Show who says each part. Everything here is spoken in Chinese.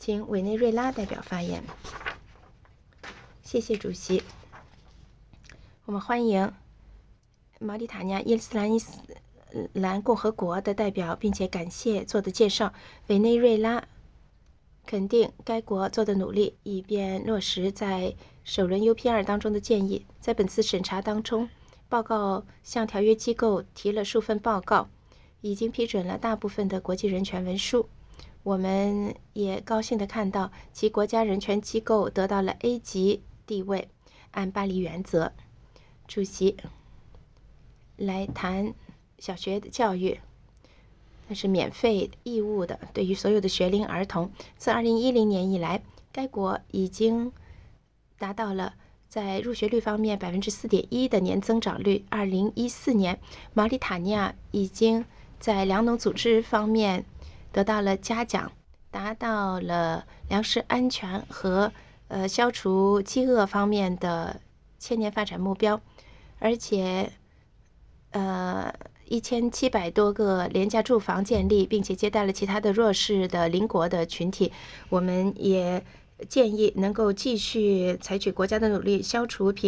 Speaker 1: 请委内瑞拉代表发言。谢谢主席。我们欢迎毛里塔尼亚伊斯兰共和国的代表，并且感谢做的介绍。委内瑞拉肯定该国做的努力，以便落实在首轮 UPR 当中的建议。在本次审查当中，报告向条约机构提了数份报告，已经批准了大部分的国际人权文书。我们也高兴地看到其国家人权机构得到了 A 级地位，按巴黎原则。主席来谈小学的教育，那是免费义务的，对于所有的学龄儿童。自2010年以来，该国已经达到了在入学率方面4.1%的年增长率。2014年，毛里塔尼亚已经在粮农组织方面得到了嘉奖，达到了粮食安全和消除饥饿方面的千年发展目标，而且1700多个廉价住房建立，并且接待了其他的弱势的邻国的群体。我们也建议能够继续采取国家的努力，消除